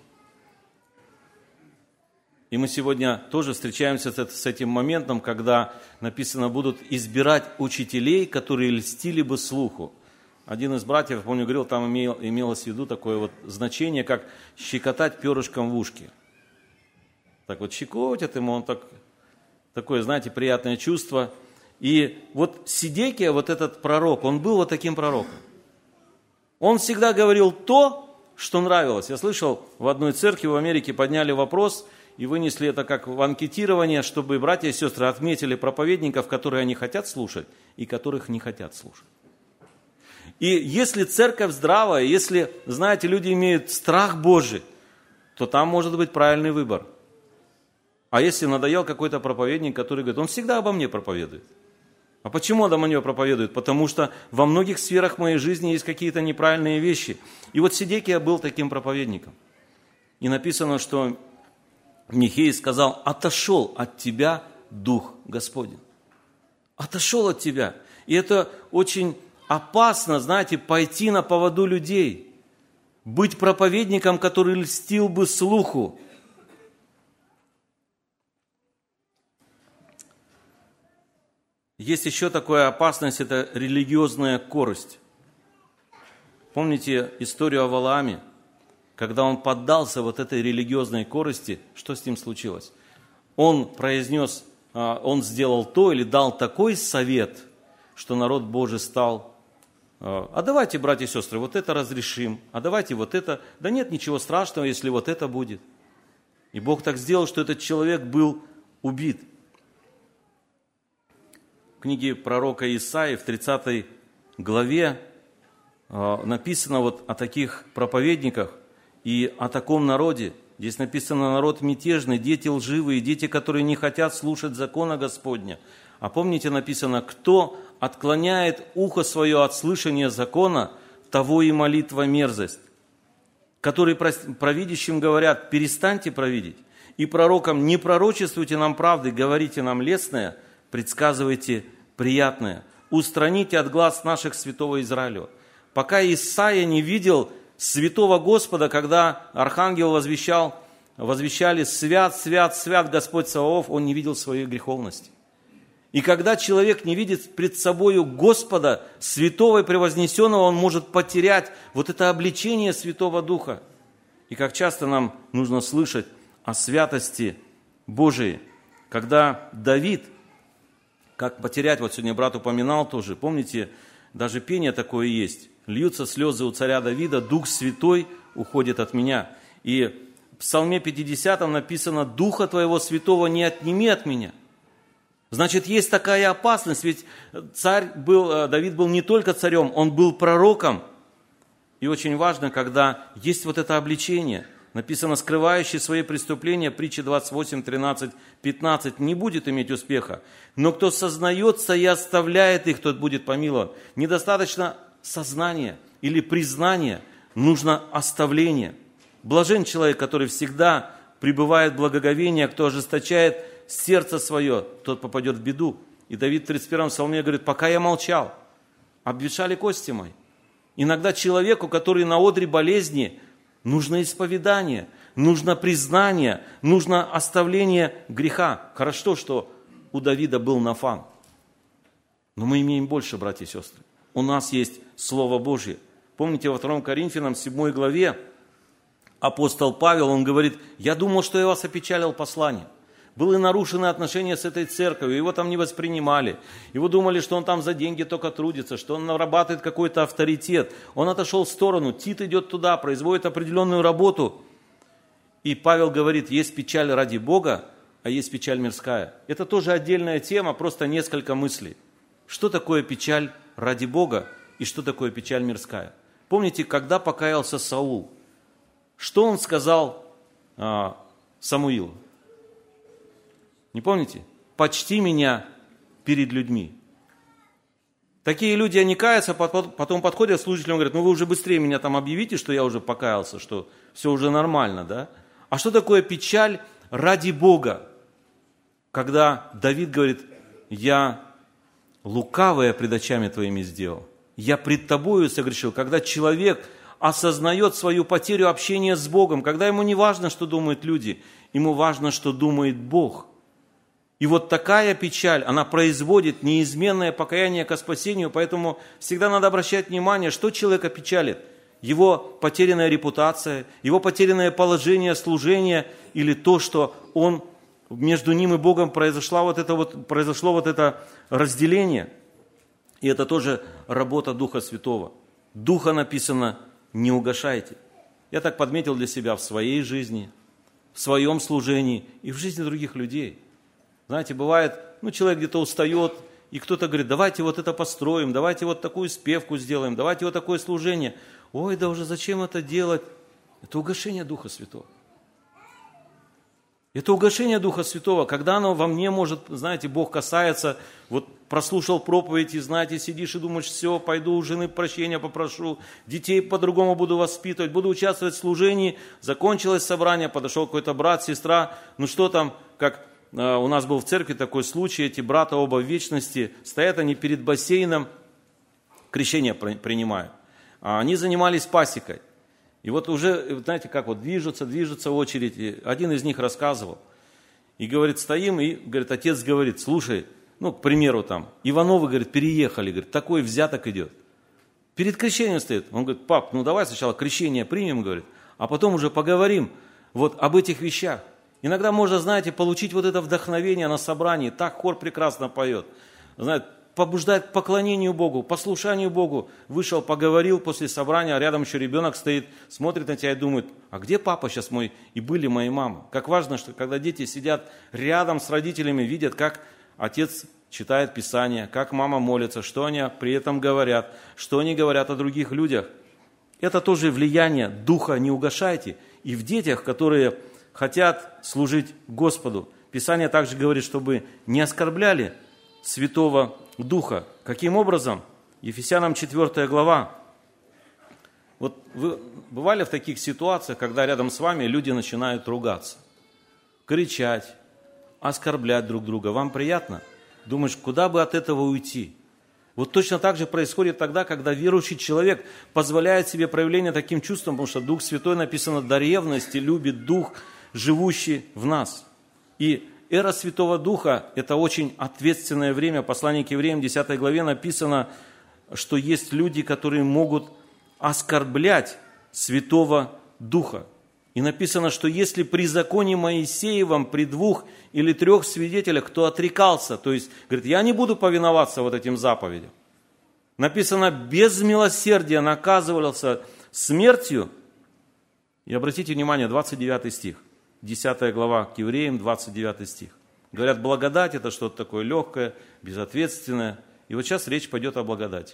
И мы сегодня тоже встречаемся с этим моментом, когда написано, будут избирать учителей, которые льстили бы слуху. Один из братьев, помню, говорил, там имелось в виду такое вот значение, как щекотать перышком в ушке. Так вот щекотят ему, он такое, знаете, приятное чувство. И вот Сидекия, вот этот пророк, он был вот таким пророком. Он всегда говорил то, что нравилось. Я слышал, в одной церкви в Америке подняли вопрос и вынесли это как в анкетирование, чтобы братья и сестры отметили проповедников, которые они хотят слушать и которых не хотят слушать. И если церковь здравая, если, знаете, люди имеют страх Божий, то там может быть правильный выбор. А если надоел какой-то проповедник, который говорит, он всегда обо мне проповедует. А почему Адам о нее проповедует? Потому что во многих сферах моей жизни есть какие-то неправильные вещи. И вот Сидекия был таким проповедником. И написано, что Михей сказал: отошел от тебя Дух Господень. Отошел от тебя. И это очень опасно, знаете, пойти на поводу людей. Быть проповедником, который льстил бы слуху. Есть еще такая опасность, это религиозная корость. Помните историю о Валааме? Когда он поддался вот этой религиозной корости, что с ним случилось? Он сделал то или дал такой совет, что народ Божий стал: а давайте, братья и сестры, вот это разрешим, а давайте вот это, да нет ничего страшного, если вот это будет. И Бог так сделал, что этот человек был убит. В книге пророка Исаии в 30 главе написано вот о таких проповедниках и о таком народе. Здесь написано: народ мятежный, дети лживые, дети, которые не хотят слушать закона Господня. А помните, написано: кто отклоняет ухо свое от слышания закона, того и молитва мерзость. Которые провидящим говорят: перестаньте провидеть. И пророкам: не пророчествуйте нам правды, говорите нам лестное, предсказывайте приятное. Устраните от глаз наших святого Израиля. Пока Исаия не видел святого Господа, когда архангел возвещали: свят, свят, свят Господь Саваоф, он не видел своей греховности. И когда человек не видит пред собою Господа, святого и превознесенного, он может потерять вот это обличение Святого Духа. И как часто нам нужно слышать о святости Божией. Когда Давид, как потерять, вот сегодня брат упоминал тоже, помните, даже пение такое есть: льются слезы у царя Давида, Дух Святой уходит от меня. И в Псалме 50 написано: Духа Твоего Святого не отними от меня. Значит, есть такая опасность, ведь Давид был не только царем, он был пророком. И очень важно, когда есть вот это обличение. Написано: скрывающий свои преступления, притча 28, 13, 15, не будет иметь успеха. Но кто сознается и оставляет их, тот будет помилован. Недостаточно сознания или признания, нужно оставление. Блажен человек, который всегда пребывает в благоговении, а кто ожесточает сердце свое, тот попадет в беду. И Давид в 31-м псалме говорит: пока я молчал, обветшали кости мои. Иногда человеку, который на одре болезни, нужно исповедание, нужно признание, нужно оставление греха. Хорошо, что у Давида был Нафан. Но мы имеем больше, братья и сестры. У нас есть Слово Божье. Помните, во 2 Коринфянам 7 главе апостол Павел, он говорит: я думал, что я вас опечалил посланием. Были нарушены отношения с этой церковью, его там не воспринимали. Его думали, что он там за деньги только трудится, что он нарабатывает какой-то авторитет. Он отошел в сторону, Тит идет туда, производит определенную работу. И Павел говорит: есть печаль ради Бога, а есть печаль мирская. Это тоже отдельная тема, просто несколько мыслей. Что такое печаль ради Бога и что такое печаль мирская? Помните, когда покаялся Саул, что он сказал Самуилу? Не помните? Почти меня перед людьми. Такие люди, они каются, потом подходят к служителям и говорят: ну вы уже быстрее меня там объявите, что я уже покаялся, что все уже нормально, да? А что такое печаль ради Бога? Когда Давид говорит: я лукавое пред очами твоими сделал, я пред тобою согрешил. Когда человек осознает свою потерю общения с Богом, когда ему не важно, что думают люди, ему важно, что думает Бог. И вот такая печаль, она производит неизменное покаяние ко спасению, поэтому всегда надо обращать внимание, что человека печалит. Его потерянная репутация, его потерянное положение, служение, или то, что между ним и Богом произошло вот это разделение. И это тоже работа Духа Святого. Духа написано: не угашайте. Я так подметил для себя в своей жизни, в своем служении и в жизни других людей. Знаете, бывает, человек где-то устает, и кто-то говорит: давайте вот это построим, давайте вот такую спевку сделаем, давайте вот такое служение. Ой, да уже зачем это делать? Это угашение Духа Святого. Это угошение Духа Святого, когда оно во мне может, знаете, Бог касается, вот прослушал проповедь, и, знаете, сидишь и думаешь, все, пойду у жены прощения попрошу, детей по-другому буду воспитывать, буду участвовать в служении, закончилось собрание, подошел какой-то брат, сестра, ну что там, как у нас был в церкви такой случай, эти брата оба в вечности, стоят они перед бассейном, крещение принимают, а они занимались пасекой. И вот уже, знаете, как вот движется очередь. И один из них рассказывал. И говорит, стоим, и, говорит, отец говорит, слушай, ну, к примеру, там, Ивановы, говорит, переехали, говорит, такой взяток идет. Перед крещением стоит. Он говорит, пап, ну давай сначала крещение примем, говорит, а потом уже поговорим вот об этих вещах. Иногда можно, знаете, получить вот это вдохновение на собрании. Так хор прекрасно поет. Знаете, побуждает к поклонению Богу, послушанию Богу. Вышел, поговорил после собрания, а рядом еще ребенок стоит, смотрит на тебя и думает, а где папа сейчас мой и были мои мамы? Как важно, что когда дети сидят рядом с родителями, видят, как отец читает Писание, как мама молится, что они при этом говорят, что они говорят о других людях. Это тоже влияние Духа не угашайте. И в детях, которые хотят служить Господу. Писание также говорит, чтобы не оскорбляли Святого Духа. Каким образом? Ефесянам 4 глава. Вот вы бывали в таких ситуациях, когда рядом с вами люди начинают ругаться, кричать, оскорблять друг друга. Вам приятно? Думаешь, куда бы от этого уйти? Вот точно так же происходит тогда, когда верующий человек позволяет себе проявление таким чувством, потому что Дух Святой, написано, до ревности любит Дух, живущий в нас. И эра Святого Духа – это очень ответственное время. Послание к Евреям, 10 главе написано, что есть люди, которые могут оскорблять Святого Духа. И написано, что если при законе Моисеевом, при 2 или 3 свидетелях, кто отрекался, то есть, говорит, я не буду повиноваться вот этим заповедям. Написано, без милосердия наказывался смертью. И обратите внимание, 29 стих. 10 глава к Евреям, 29 стих. Говорят, благодать – это что-то такое легкое, безответственное. И вот сейчас речь пойдет о благодати.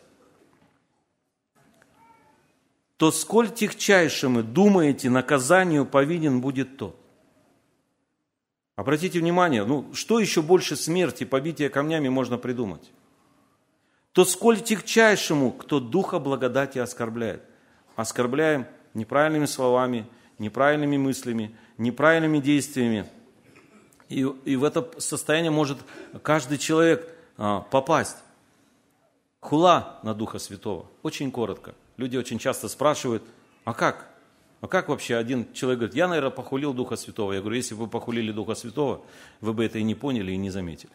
То сколь тягчайшим, думаете, наказанию повинен будет тот. Обратите внимание, что еще больше смерти, побития камнями можно придумать? То сколь тягчайшему, кто духа благодати оскорбляет. Оскорбляем неправильными словами, неправильными мыслями, неправильными действиями. И в это состояние может каждый человек попасть. Хула на Духа Святого. Очень коротко. Люди очень часто спрашивают, а как? А как вообще один человек говорит, я, наверное, похулил Духа Святого. Я говорю, если бы вы похулили Духа Святого, вы бы это и не поняли, и не заметили.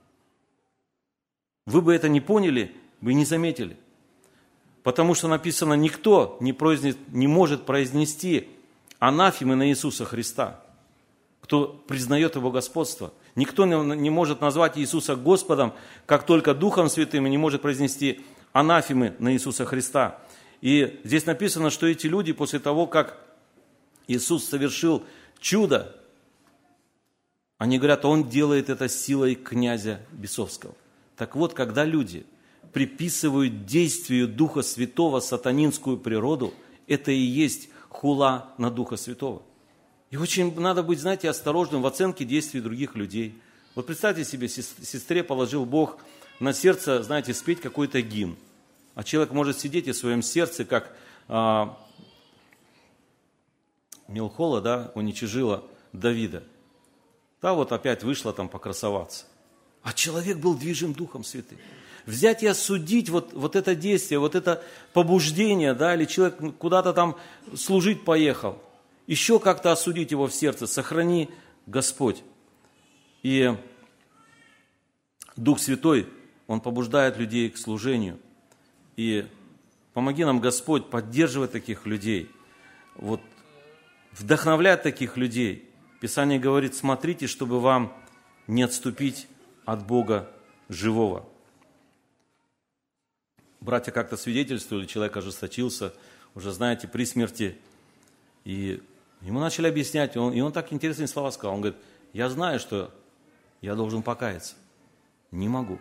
Вы бы это не поняли, вы не заметили. Потому что написано, никто не может произнести анафемы на Иисуса Христа, кто признает Его господство. Никто не может назвать Иисуса Господом, как только Духом Святым, и не может произнести анафемы на Иисуса Христа. И здесь написано, что эти люди после того, как Иисус совершил чудо, они говорят, Он делает это силой князя бесовского. Так вот, когда люди приписывают действию Духа Святого сатанинскую природу, это и есть хула на Духа Святого. И очень надо быть, знаете, осторожным в оценке действий других людей. Вот представьте себе, сестре положил Бог на сердце, знаете, спеть какой-то гимн. А человек может сидеть и в своем сердце, как Милхола, да, уничижила Давида. Да, вот опять вышла там покрасоваться. А человек был движим Духом Святым. Взять и осудить вот это действие, вот это побуждение, да, или человек куда-то там служить поехал, еще как-то осудить его в сердце, сохрани Господь. И Дух Святой, Он побуждает людей к служению. И помоги нам, Господь, поддерживать таких людей, вот, вдохновлять таких людей. Писание говорит, смотрите, чтобы вам не отступить от Бога живого. Братья как-то свидетельствовали, человек ожесточился, уже, знаете, при смерти. И ему начали объяснять, и он так интересные слова сказал. Он говорит, я знаю, что я должен покаяться. Не могу.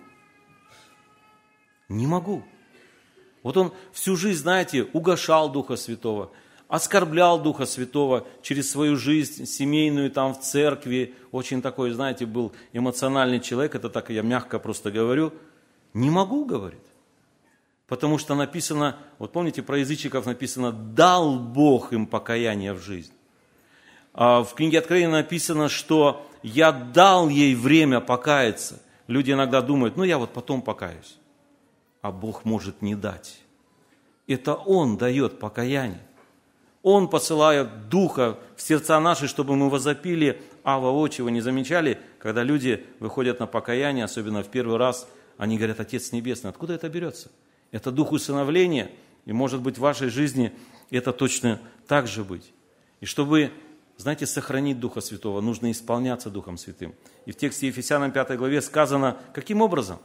Не могу. Вот он всю жизнь, знаете, угошал Духа Святого, оскорблял Духа Святого через свою жизнь семейную, там в церкви, очень такой, знаете, был эмоциональный человек, это так я мягко просто говорю, не могу, говорит. Потому что написано, вот помните, про язычников написано, дал Бог им покаяние в жизнь. А в книге Откровения написано, что я дал ей время покаяться. Люди иногда думают, я вот потом покаюсь. А Бог может не дать. Это Он дает покаяние. Он посылает Духа в сердца наши, чтобы мы возопили, а воочию вы не замечали, когда люди выходят на покаяние, особенно в первый раз, они говорят, Отец Небесный, откуда это берется? Это Дух усыновления, и может быть в вашей жизни это точно так же быть. И чтобы, знаете, сохранить Духа Святого, нужно исполняться Духом Святым. И в тексте Ефесянам 5 главе сказано, каким образом?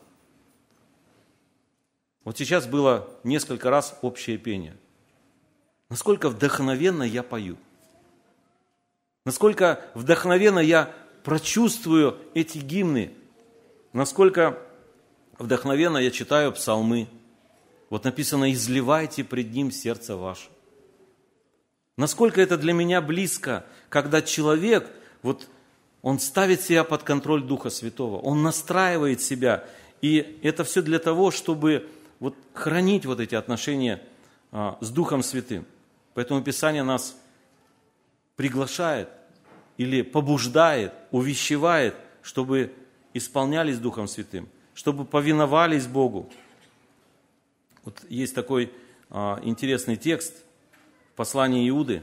Вот сейчас было несколько раз общее пение. Насколько вдохновенно я пою. Насколько вдохновенно я прочувствую эти гимны. Насколько вдохновенно я читаю псалмы. Вот написано, изливайте пред Ним сердце ваше. Насколько это для меня близко, когда человек, он ставит себя под контроль Духа Святого, он настраивает себя. И это все для того, чтобы хранить эти отношения с Духом Святым. Поэтому Писание нас приглашает или побуждает, увещевает, чтобы исполнялись Духом Святым, чтобы повиновались Богу. Есть такой интересный текст в послании Иуды,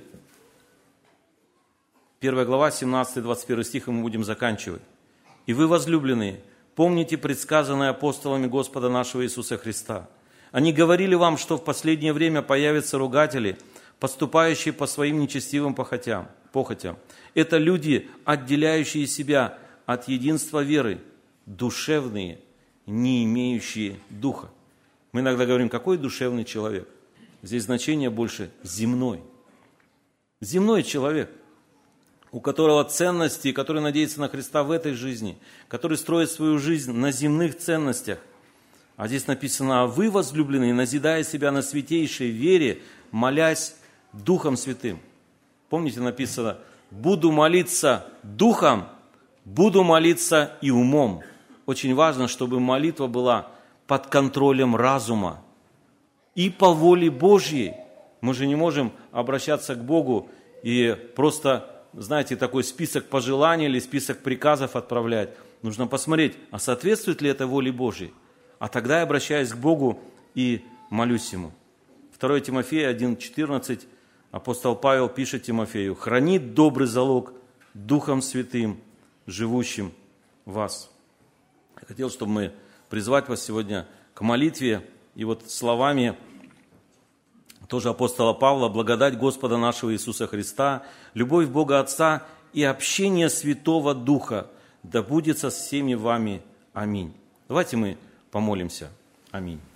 1 глава, 17-21 стих, и мы будем заканчивать. «И вы, возлюбленные, помните предсказанное апостолами Господа нашего Иисуса Христа. Они говорили вам, что в последнее время появятся ругатели, подступающие по своим нечестивым похотям. Это люди, отделяющие себя от единства веры, душевные, не имеющие духа». Мы иногда говорим, какой душевный человек? Здесь значение больше земной. Земной человек, у которого ценности, который надеется на Христа в этой жизни, который строит свою жизнь на земных ценностях. А здесь написано, а вы, возлюбленные, назидая себя на святейшей вере, молясь Духом Святым. Помните, написано, буду молиться духом, буду молиться и умом. Очень важно, чтобы молитва была под контролем разума и по воле Божьей. Мы же не можем обращаться к Богу и просто, знаете, такой список пожеланий или список приказов отправлять. Нужно посмотреть, а соответствует ли это воле Божьей. А тогда я обращаюсь к Богу и молюсь Ему. 2 Тимофея 1,14 апостол Павел пишет Тимофею, «Хранит добрый залог Духом Святым, живущим в вас». Я хотел, чтобы мы призвать вас сегодня к молитве и словами тоже апостола Павла, благодать Господа нашего Иисуса Христа, любовь Бога Отца и общение Святого Духа да будет со всеми вами. Аминь. Давайте мы помолимся. Аминь.